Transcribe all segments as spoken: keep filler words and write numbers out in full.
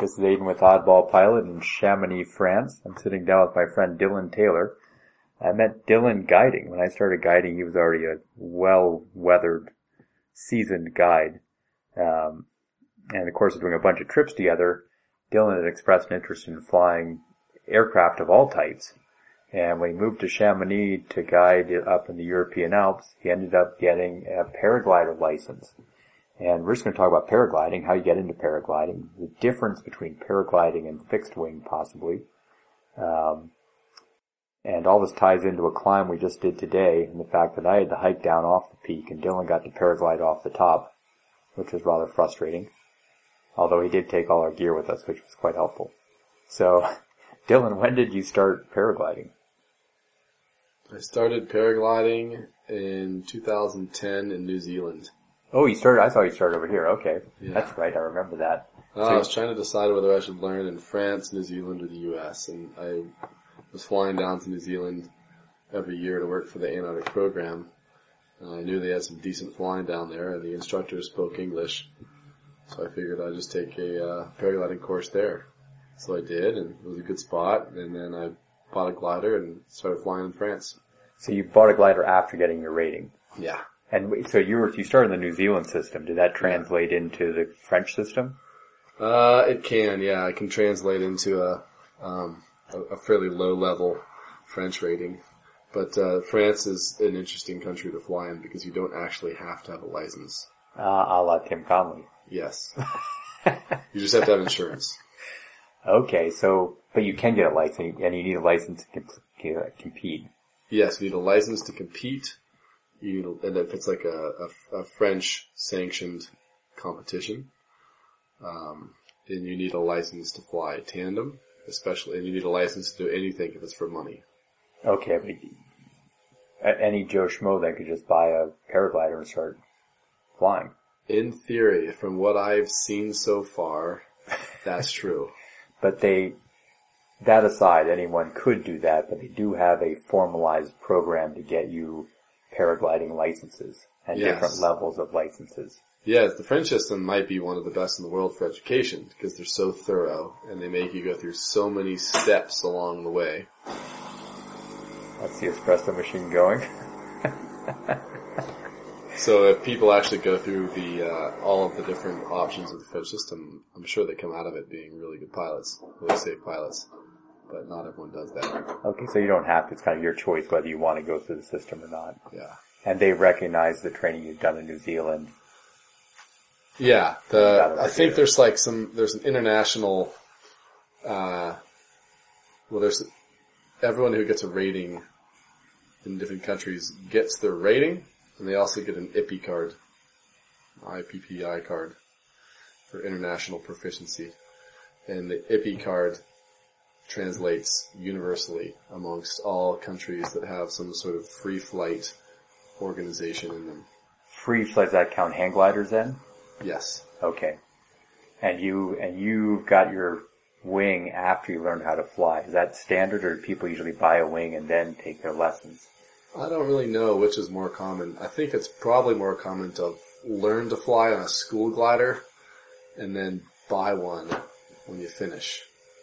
This is Aiden with Oddball Pilot in Chamonix, France. I'm sitting down with my friend Dylan Taylor. I met Dylan guiding. When I started guiding, he was already a well-weathered, seasoned guide. Um, and of course, doing a bunch of trips together, Dylan had expressed an interest in flying aircraft of all types. And when he moved to Chamonix to guide up in the European Alps, he ended up getting a paraglider license. And we're just going to talk about paragliding, how you get into paragliding, the difference between paragliding and fixed wing possibly. Um, and all this ties into a climb we just did today, and the fact that I had to hike down off the peak and Dylan got to paraglide off the top, which was rather frustrating. Although he did take all our gear with us, which was quite helpful. So, Dylan, when did you start paragliding? I started paragliding in two thousand ten in New Zealand. Oh, you started, I thought you started over here. Okay. Yeah. That's right, I remember that. Uh, so, I was trying to decide whether I should learn in France, New Zealand, or the U S, and I was flying down to New Zealand every year to work for the Antarctic program. And I knew they had some decent flying down there, and the instructors spoke English. So I figured I'd just take a uh, paragliding course there. So I did, and it was a good spot, and then I bought a glider and started flying in France. So you bought a glider after getting your rating? Yeah. And so you were, you started in the New Zealand system. Did that translate yeah. into the French system? Uh, it can, yeah. It can translate into a, um, a, a fairly low level French rating. But, uh, France is an interesting country to fly in because you don't actually have to have a license. Ah, uh, a la Tim Conley. Yes. You just have to have insurance. Okay, so, but you can get a license, and you need a license to comp- compete. Yes, you need a license to compete. You need a, and if it's like a, a, a French sanctioned competition, um, and you need a license to fly tandem, especially, and you need a license to do anything if it's for money. Okay, but any Joe Schmo then could just buy a paraglider and start flying. In theory, from what I've seen so far, that's true. But they, that aside, anyone could do that, but they do have a formalized program to get you paragliding licenses and yes. different levels of licenses. Yes, the French system might be one of the best in the world for education because they're so thorough and they make you go through so many steps along the way. That's the espresso machine going. So if people actually go through the uh, all of the different options of the French system, I'm sure they come out of it being really good pilots, really safe pilots. But not everyone does that. Okay, so you don't have to. It's kind of your choice whether you want to go through the system or not. Yeah. And they recognize the training you've done in New Zealand. Yeah. The I think there's like some, there's an international, uh, well there's, everyone who gets a rating in different countries gets their rating, and they also get an I P P card, I P P I card, for international proficiency. And the I P P card translates universally amongst all countries that have some sort of free flight organization in them. Free flight, does that count hang gliders then? Yes. Okay. And you, and you got your wing after you learned how to fly. Is that standard, or do people usually buy a wing and then take their lessons? I don't really know which is more common. I think it's probably more common to learn to fly on a school glider and then buy one when you finish.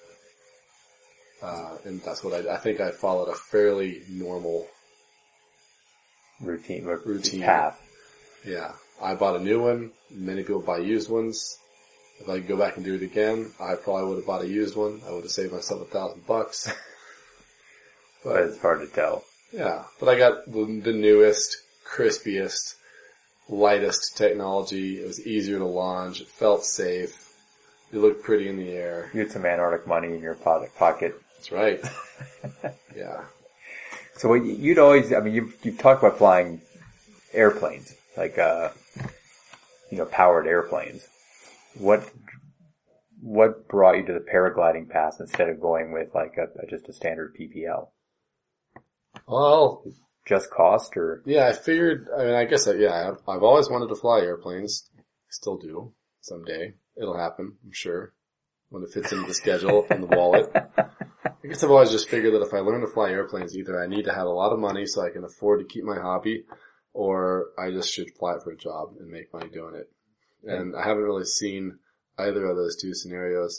Uh, and that's what I, I think I followed a fairly normal routine, routine path. Yeah. I bought a new one. Many people buy used ones. If I could go back and do it again, I probably would have bought a used one. I would have saved myself a thousand bucks. But, but it's hard to tell. Yeah. But I got the, the newest, crispiest, lightest technology. It was easier to launch. It felt safe. It looked pretty in the air. You had some Antarctic money in your pocket. That's right. Yeah. So you'd always, I mean, you've, you've talked about flying airplanes, like, uh, you know, powered airplanes. What, what brought you to the paragliding path instead of going with like a, a just a standard P P L? Well, just cost or? Yeah, I figured, I mean, I guess, I, yeah, I've always wanted to fly airplanes. Still do. Someday. It'll happen, I'm sure. When it fits into the schedule and the wallet. I guess I've always just figured that if I learn to fly airplanes, either I need to have a lot of money so I can afford to keep my hobby, or I just should fly it for a job and make money doing it. And I haven't really seen either of those two scenarios.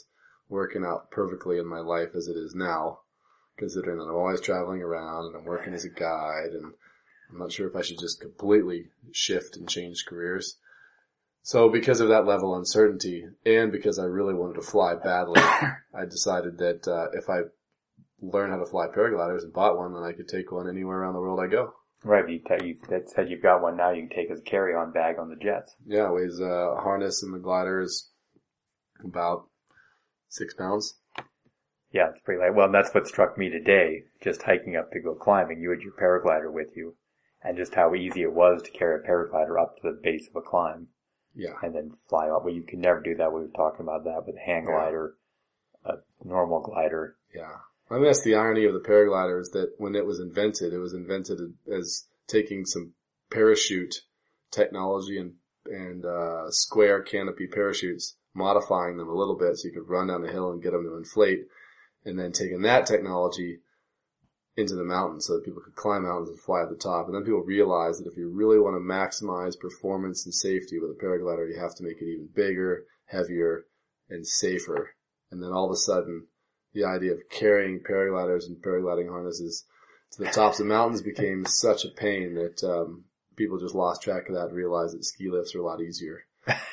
working out perfectly in my life as it is now, considering that I'm always traveling around and I'm working as a guide, and I'm not sure if I should just completely shift and change careers. So because of that level of uncertainty, and because I really wanted to fly badly, I decided that uh, if I learned how to fly paragliders and bought one, then I could take one anywhere around the world I go. Right, you, t- you that said you've got one now you can take as a carry-on bag on the jets. Yeah, it weighs uh, a harness, and the glider is about six pounds. Yeah, it's pretty light. Well, and that's what struck me today, just hiking up to go climbing. You had your paraglider with you, and just how easy it was to carry a paraglider up to the base of a climb. Yeah. And then fly up. Well, you can never do that. We were talking about that with a hang glider, a normal glider. Yeah. I mean, that's the irony of the paraglider, is that when it was invented, it was invented as taking some parachute technology and, and, uh, square canopy parachutes, modifying them a little bit so you could run down the hill and get them to inflate, and then taking that technology into the mountains so that people could climb mountains and fly at the top. And then people realized that if you really want to maximize performance and safety with a paraglider, you have to make it even bigger, heavier, and safer. And then all of a sudden, the idea of carrying paragliders and paragliding harnesses to the tops of mountains became such a pain that um, people just lost track of that and realized that ski lifts are a lot easier.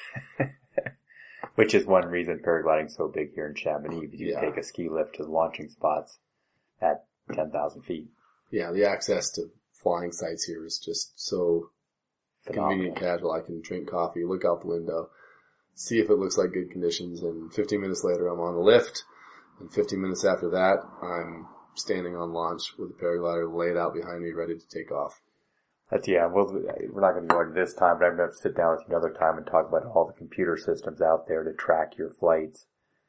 Which is one reason paragliding is so big here in Chamonix, because you Yeah. take a ski lift to the launching spots at ten thousand feet. Yeah, the access to flying sites here is just so Phenomenal. convenient, casual. I can drink coffee, look out the window, see if it looks like good conditions, and fifteen minutes later I'm on the lift, and fifteen minutes after that I'm standing on launch with the paraglider laid out behind me ready to take off. That's, yeah, well, we're not going to go into this time, but I'm going to sit down with you another time and talk about all the computer systems out there to track your flights.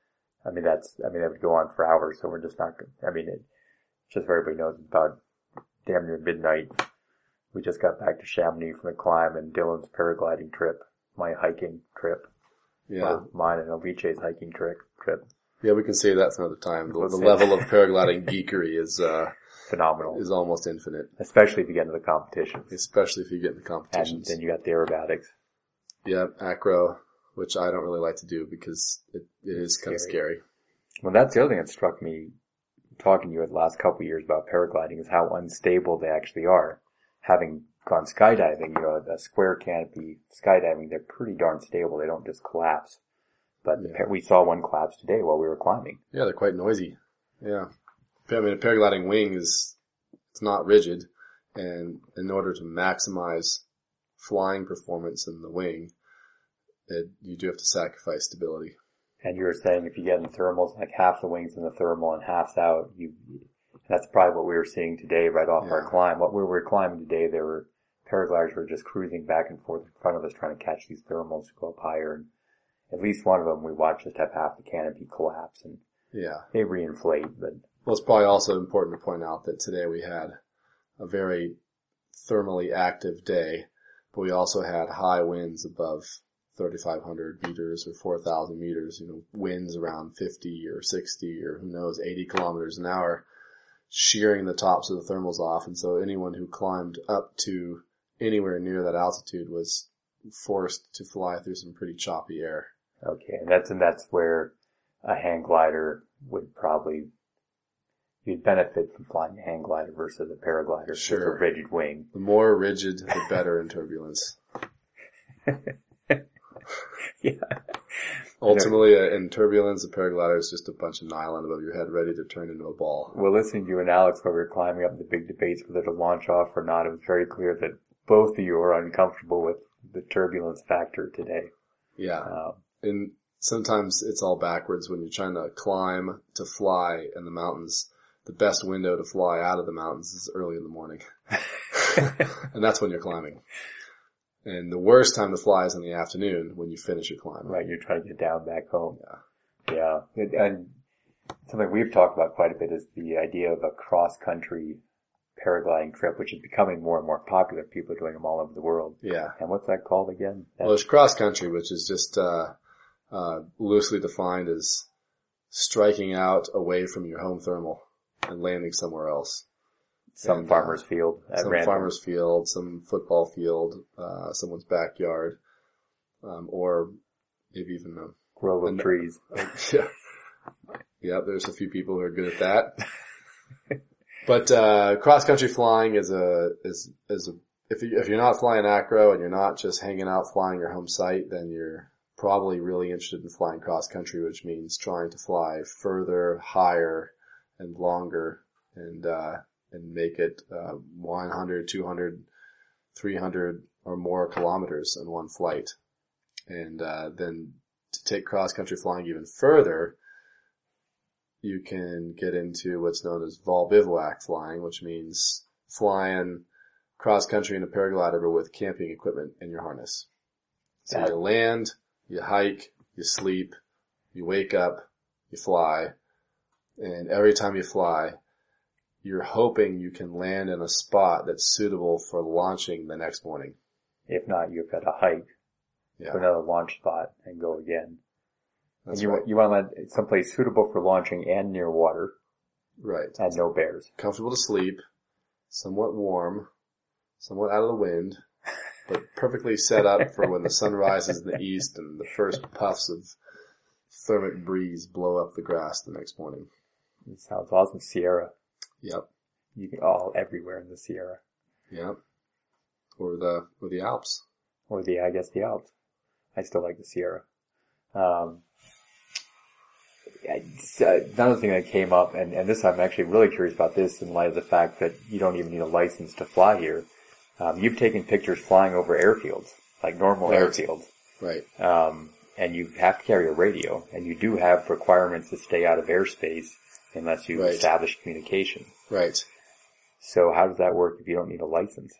I mean, that's, I mean, that would go on for hours, so we're just not going to, I mean, it, just so everybody knows, it's about damn near midnight. We just got back to Chamonix from the climb and Dylan's paragliding trip, my hiking trip. Yeah. Or mine and Alice's hiking trip. trip. Yeah, we can save that for another time. The, Let's the say- level of paragliding geekery is, uh, Phenomenal. is almost infinite, Especially if you get into the competitions. especially if you get in the And competitions. then you got the aerobatics. Yeah, acro, which I don't really like to do because it, it is kind of scary. Well, that's the other thing that struck me talking to you the last couple of years about paragliding, is how unstable they actually are. Having gone skydiving, you know, a square canopy skydiving, they're pretty darn stable. They don't just collapse. But the Yeah. par- we saw one collapse today while we were climbing. Yeah, they're quite noisy. Yeah. I mean, a paragliding wing is, it's not rigid, and in order to maximize flying performance in the wing, it, you do have to sacrifice stability. And you were saying if you get in the thermals, like half the wings in the thermal and half's out, you, that's probably what we were seeing today right off Yeah. our climb. What we were climbing today, there were, paragliders were just cruising back and forth in front of us trying to catch these thermals to go up higher. And at least one of them we watched just have half the canopy collapse, and Yeah. they reinflate, but Well, it's probably also important to point out that today we had a very thermally active day, but we also had high winds above thirty-five hundred meters or four thousand meters, you know, winds around fifty or sixty or who knows, eighty kilometers an hour, shearing the tops of the thermals off. And so anyone who climbed up to anywhere near that altitude was forced to fly through some pretty choppy air. okay. And that's, and that's where a hang glider would probably, you'd benefit from flying a hang glider versus a paraglider with Sure. a rigid wing. The more rigid, the better in turbulence. Yeah. Ultimately, uh, in turbulence, a paraglider is just a bunch of nylon above your head ready to turn into a ball. Well, listening to you and Alex while we were climbing up the big debates whether to launch off or not, it was very clear that both of you are uncomfortable with the turbulence factor today. Yeah. Um, And sometimes it's all backwards when you're trying to climb to fly in the mountains. The best window to fly out of the mountains is early in the morning. And that's when you're climbing. And the worst time to fly is in the afternoon when you finish your climb. right, you're trying to get down back home. Yeah. Yeah. It- And something we've talked about quite a bit is the idea of a cross-country paragliding trip, which is becoming more and more popular. People are doing them all over the world. Yeah. And what's that called again? Well, there's cross country, which is just, uh, uh, loosely defined as striking out away from your home thermal and landing somewhere else. Some and, farmer's field at Some random. farmer's field, some football field, uh, someone's backyard, um, or maybe even a, grove of and- trees. yeah, Yeah, there's a few people who are good at that. But, uh, cross-country flying is a, is, is a, if you, if you're not flying acro and you're not just hanging out flying your home site, then you're probably really interested in flying cross-country, which means trying to fly further, higher, and longer, and, uh, and make it, uh, one hundred, two hundred, three hundred or more kilometers in one flight. And, uh, then to take cross-country flying even further, you can get into what's known as vol bivouac flying, which means flying cross-country in a paraglider but with camping equipment in your harness. So you land, you hike, you sleep, you wake up, you fly, and every time you fly, you're hoping you can land in a spot that's suitable for launching the next morning. If not, you've got to hike Yeah. to another launch spot and go again. That's and you, right. you want to land someplace suitable for launching and near water Right. and no bears. Comfortable to sleep, somewhat warm, somewhat out of the wind, but perfectly set up for when the sun rises in the east and the first puffs of thermic breeze blow up the grass the next morning. It sounds awesome. Sierra. Yep. You can all everywhere in the Sierra. Yep. Or the, or the Alps. Or the, I guess the Alps. I still like the Sierra. Um, it's, uh, another thing that came up, and, and this I'm actually really curious about this in light of the fact that you don't even need a license to fly here. Um, you've taken pictures flying over airfields, like normal Right. airfields. Right. Um, and you have to carry a radio, and you do have requirements to stay out of airspace unless you Right. establish communication. Right. So how does that work if you don't need a license?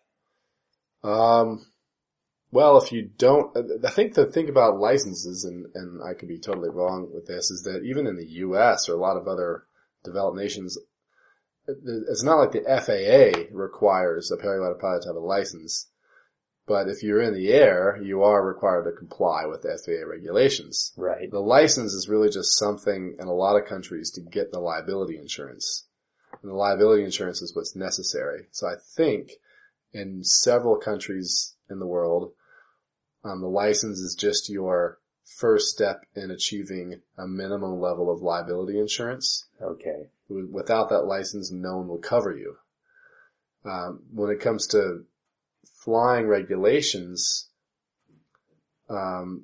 Um, well, if you don't, I think the thing about licenses, and, and I could be totally wrong with this, is that even in the U S or a lot of other developed nations, it's not like the F A A requires a paraglider pilot to have a license. But if you're in the air, you are required to comply with the F A A regulations. Right. The license is really just something in a lot of countries to get the liability insurance. And the liability insurance is what's necessary. So I think in several countries in the world, um, the license is just your first step in achieving a minimum level of liability insurance. Okay. Without that license, no one will cover you. Um, when it comes to flying regulations, um,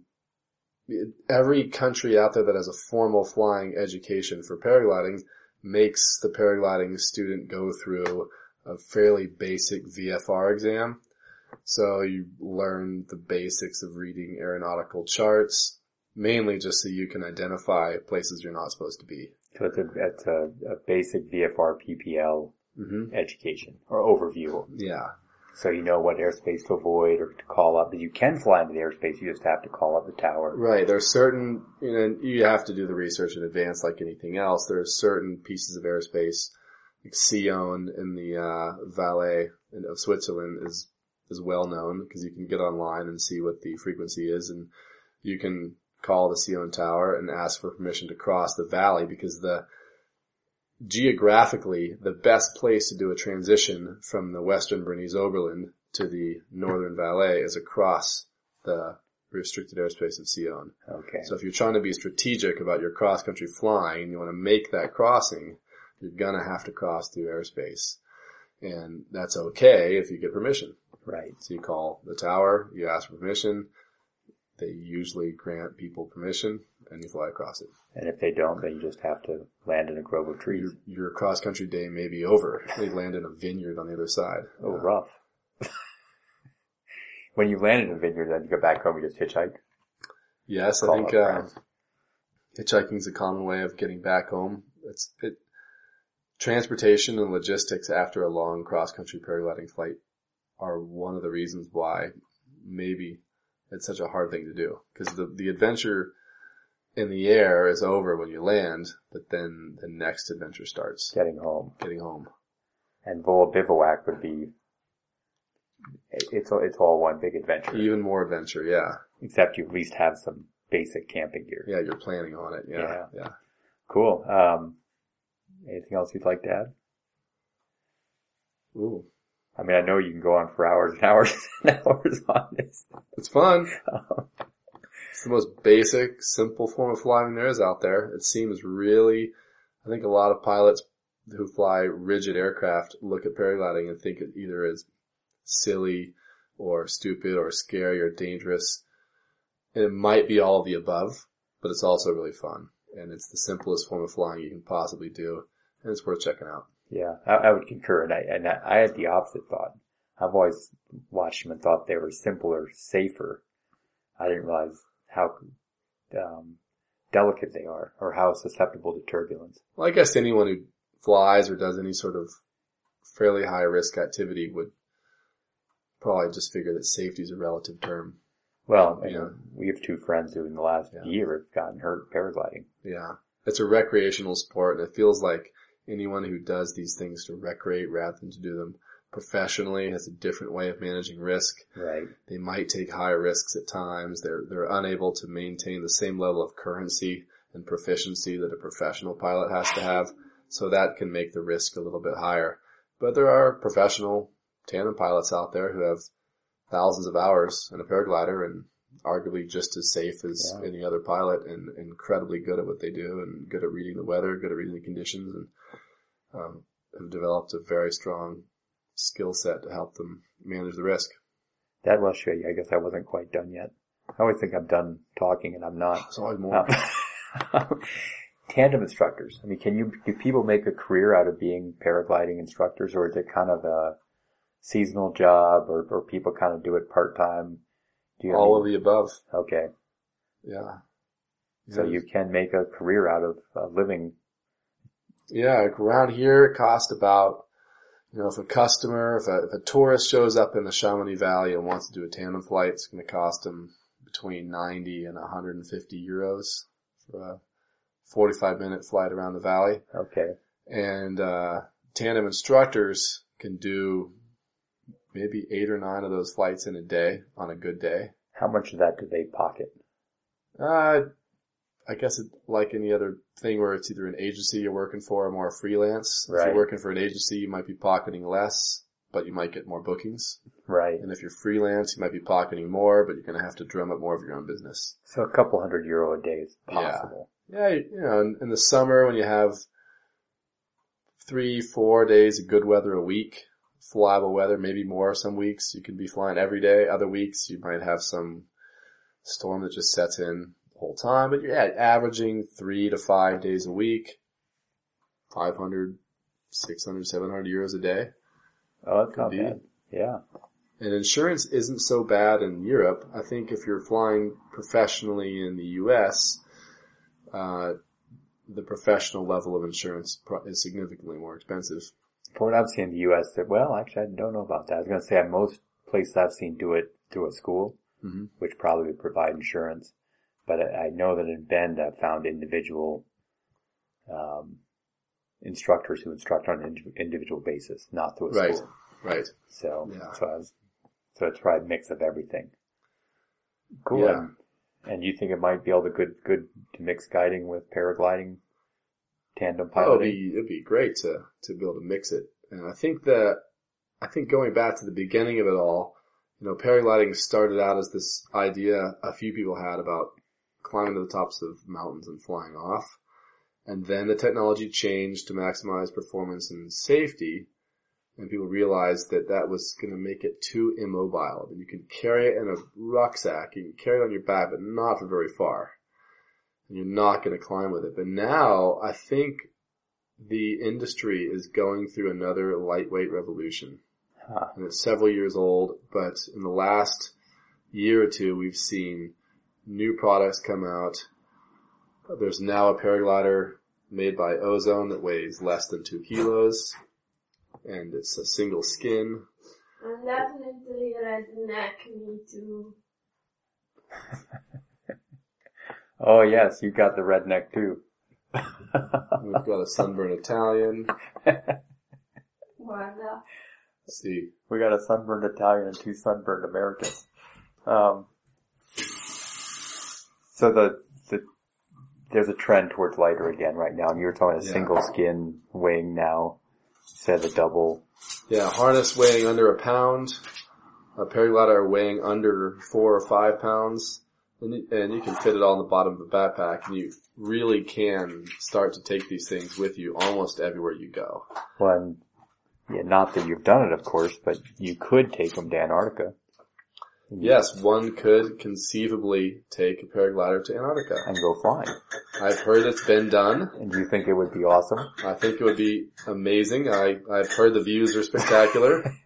every country out there that has a formal flying education for paragliding makes the paragliding student go through a fairly basic V F R exam. So you learn the basics of reading aeronautical charts, mainly just so you can identify places you're not supposed to be. So it's a, it's a, a basic V F R P P L Mm-hmm. education or overview. Yeah. So you know what airspace to avoid or to call up. But you can fly into the airspace, you just have to call up the tower. Right. There's certain, you know, you have to do the research in advance like anything else. There are certain pieces of airspace, like Sion in the, uh, Valais of Switzerland is, is well known because you can get online and see what the frequency is, and you can call the Sion tower and ask for permission to cross the valley, because the, geographically, the best place to do a transition from the western Bernese Oberland to the northern Valais is across the restricted airspace of Sion. Okay. So if you're trying to be strategic about your cross-country flying, you want to make that crossing, you're gonna have to cross through airspace. And that's okay if you get permission. Right. So you call the tower, you ask for permission, they usually grant people permission, and you fly across it. And if they don't, then you just have to land in a grove of trees. Your, your cross-country day may be over. They land in a vineyard on the other side. Oh, Yeah. rough. When you land in a vineyard, then you go back home, you just hitchhike? Yes, I Call think up uh, friends. hitchhiking is a common way of getting back home. It's it, transportation and logistics after a long cross-country paragliding flight are one of the reasons why maybe it's such a hard thing to do. Because the, the adventure in the air is over when you land, but then the next adventure starts. Getting home. Getting home. And Vol Bivouac would be, it's, it's all one big adventure. Even more adventure, yeah. Except you at least have some basic camping gear. Yeah, you're planning on it, yeah, Yeah. yeah. Cool. Um, anything else you'd like to add? Ooh. I mean, I know you can go on for hours and hours and hours on this. It's fun. It's the most basic, simple form of flying there is out there. It seems really I think a lot of pilots who fly rigid aircraft look at paragliding and think it either as silly or stupid or scary or dangerous. And it might be all of the above, but it's also really fun. And it's the simplest form of flying you can possibly do. And it's worth checking out. Yeah, I, I would concur. And I, and I, I had the opposite thought. I've always watched them and thought they were simpler, safer. I didn't realize how um, delicate they are or how susceptible to turbulence. Well, I guess anyone who flies or does any sort of fairly high risk activity would probably just figure that safety is a relative term. Well, you know, we have two friends who in the last yeah. year have gotten hurt paragliding. Yeah. It's a recreational sport, and it feels like anyone who does these things to recreate rather than to do them professionally has a different way of managing risk. Right. They might take higher risks at times. They're, they're unable to maintain the same level of currency and proficiency that a professional pilot has to have. So that can make the risk a little bit higher. But there are professional tandem pilots out there who have thousands of hours in a paraglider and arguably just as safe as yeah. any other pilot and incredibly good at what they do and good at reading the weather, good at reading the conditions, and um, have developed a very strong skill set to help them manage the risk. That will show you. I guess I wasn't quite done yet. I always think I'm done talking and I'm not. There's always more. Um, tandem instructors. I mean, can you, do people make a career out of being paragliding instructors, or is it kind of a seasonal job, or, or people kind of do it part-time? Do you All I mean, of the above. Okay. Yeah. So yeah. You can make a career out of uh, living. Yeah, around here it costs about, you know, if a customer, if a, if a tourist shows up in the Chamonix Valley and wants to do a tandem flight, it's going to cost them between ninety and one hundred fifty euros for a forty-five minute flight around the valley. Okay. And, uh, tandem instructors can do maybe eight or nine of those flights in a day on a good day. How much of that do they pocket? Uh, I guess it, like any other thing where it's either an agency you're working for or more freelance. Right. If you're working for an agency, you might be pocketing less, but you might get more bookings. Right. And if you're freelance, you might be pocketing more, but you're going to have to drum up more of your own business. So a couple hundred euro a day is possible. Yeah, yeah, you know, in, in the summer when you have three, four days of good weather a week, flyable weather, maybe more some weeks. You can be flying every day. Other weeks you might have some storm that just sets in the whole time. But you're yeah, averaging three to five days a week, five hundred, six hundred, seven hundred euros a day. Oh, that's not bad. Yeah. And insurance isn't so bad in Europe. I think if you're flying professionally in the U S, uh, the professional level of insurance is significantly more expensive. For what I've seen in the U S, well, actually, I don't know about that. I was going to say most places I've seen do it through a school, mm-hmm. which probably would provide insurance. But I know that in Bend, I've found individual um, instructors who instruct on an individual basis, not through a right. school. Right. So, yeah. so, I was, so it's probably a mix of everything. Cool. Yeah. And, and you think it might be all the good, good to mix guiding with paragliding, tandem piloting? Oh, it'd be, it'd be great to, to be able to mix it. And I think that, I think going back to the beginning of it all, you know, paragliding started out as this idea a few people had about climbing to the tops of mountains and flying off. And then the technology changed to maximize performance and safety. And people realized that that was going to make it too immobile. And you can carry it in a rucksack, you can carry it on your back, but not for very far. And you're not going to climb with it. But now, I think the industry is going through another lightweight revolution. Huh. And it's several years old, but in the last year or two, we've seen new products come out. There's now a paraglider made by Ozone that weighs less than two kilos. And it's a single skin. I'm definitely redneck, me too. Oh yes, you got the redneck too. We've got a sunburned Italian. Voila. Let's see. We got a sunburned Italian and two sunburned Americans. Um, so the, the, there's a trend towards lighter again right now, and you were talking a yeah. single skin weighing now instead of a double. Yeah, harness weighing under a pound. A paraglider weighing under four or five pounds. And you, and you can fit it all in the bottom of a backpack, and you really can start to take these things with you almost everywhere you go. Well, and, yeah, not that you've done it, of course, but you could take them to Antarctica. Yes, one could conceivably take a paraglider to Antarctica. And go flying. I've heard it's been done. And do you think it would be awesome? I think it would be amazing. I, I've heard the views are spectacular.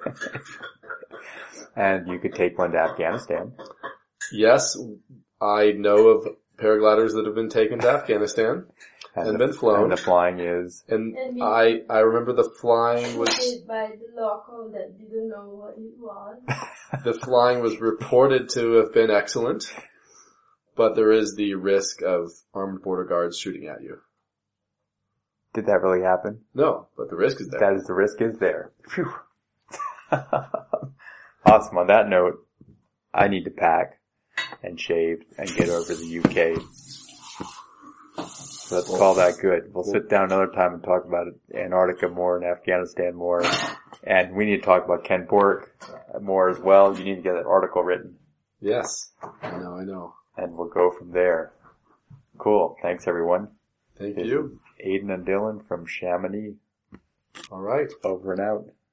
And you could take one to Afghanistan. Yes, I know of paragliders that have been taken to Afghanistan and, and the, been flown. And the flying is... And, and I, I remember the flying was... by the local that didn't know what it was. The flying was reported to have been excellent, but there is the risk of armed border guards shooting at you. Did that really happen? No, but the risk is there. That is, the risk is there. Phew. Awesome. On that note, I need to pack and shave and get over to the U K. So let's call that good. We'll sit down another time and talk about Antarctica more and Afghanistan more. And we need to talk about Ken Bork more as well. You need to get that article written. Yes. I know, I know. And we'll go from there. Cool. Thanks, everyone. Thank This you. Aiden and Dylan from Chamonix. All right. Over and out.